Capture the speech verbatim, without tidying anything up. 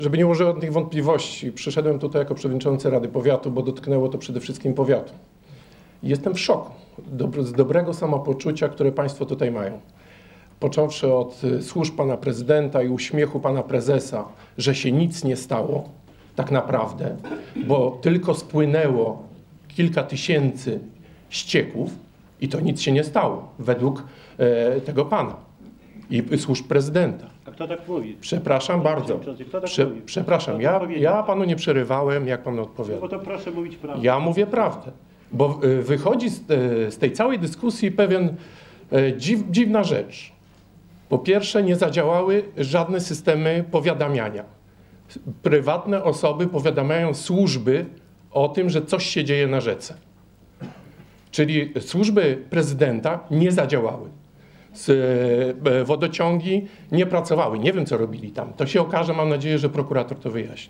Żeby nie było żadnych wątpliwości, przyszedłem tutaj jako przewodniczący Rady Powiatu, bo dotknęło to przede wszystkim powiatu. Jestem w szoku Dob- z dobrego samopoczucia, które Państwo tutaj mają. Począwszy od y, służb Pana Prezydenta i uśmiechu Pana Prezesa, że się nic nie stało, tak naprawdę, bo tylko spłynęło kilka tysięcy ścieków i to nic się nie stało, według e, tego Pana i y, służb Prezydenta. A kto tak mówi? Przepraszam bardzo. Kto tak Prze mówi? przepraszam, Kto ja, tak powiedział? ja Panu nie przerywałem, jak Pan No odpowiada. to proszę mówić prawdę. Ja mówię prawdę, bo y, wychodzi z, y, z tej całej dyskusji pewien y, dziw, dziwna rzecz. Po pierwsze, nie zadziałały żadne systemy powiadamiania. Prywatne osoby powiadamiają służby o tym, że coś się dzieje na rzece. Czyli służby prezydenta nie zadziałały. Z, y, wodociągi nie pracowały. Nie wiem, co robili tam. To się okaże, mam nadzieję, że prokurator to wyjaśni.